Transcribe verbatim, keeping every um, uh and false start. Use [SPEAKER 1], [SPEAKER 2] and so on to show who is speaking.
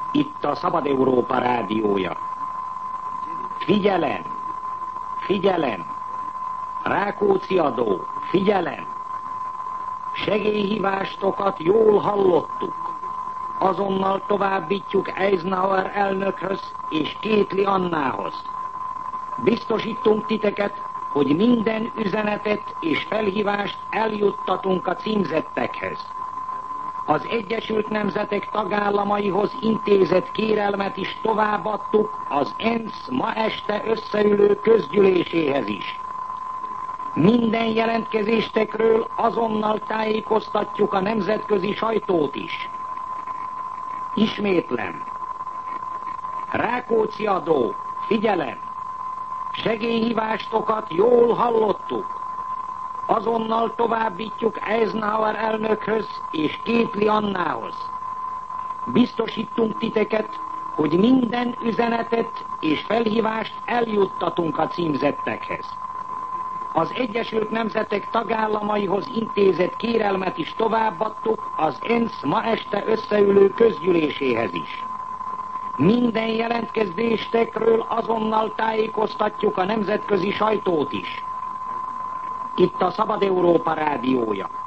[SPEAKER 1] Itt a Szabad Európa rádiója. Figyelem! Figyelem! Rákóczi adó, figyelem! Segélyhívástokat jól hallottuk. Azonnal továbbítjuk Eisenhower elnökhöz és Kétli Annához. Biztosítunk titeket, hogy minden üzenetet és felhívást eljuttatunk a címzettekhez. Az Egyesült Nemzetek tagállamaihoz intézett kérelmet is továbbadtuk az ENSZ ma este összeülő közgyűléséhez is. Minden jelentkezéstekről azonnal tájékoztatjuk a nemzetközi sajtót is. Ismétlem. Rákóczi adó, figyelem! Segélyhívástokat jól hallottuk. Azonnal továbbítjuk Eisenhower elnökhöz és Kétli Annához. Biztosítunk titeket, hogy minden üzenetet és felhívást eljuttatunk a címzettekhez. Az Egyesült Nemzetek tagállamaihoz intézett kérelmet is továbbadtuk az ENSZ ma este összeülő közgyűléséhez is. Minden jelentkezéstekről azonnal tájékoztatjuk a nemzetközi sajtót is. Itt a Szabad Európa rádiója.